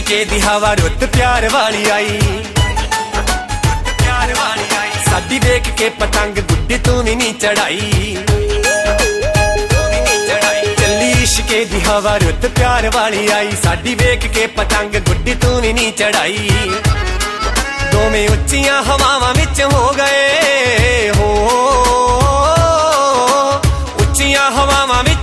इश्के दी हवा रुत प्यार वाली आई, प्यार वाली आई। साडी देख के पतंग गुड्डी तू भी नहीं चढ़ाई, चली इश्के दी हवा रुत प्यार वाली आई। साडी देख के पतंग गुड्डी तू भी नहीं चढ़ाई। दोवें उच्चियां हवावां विच हो गए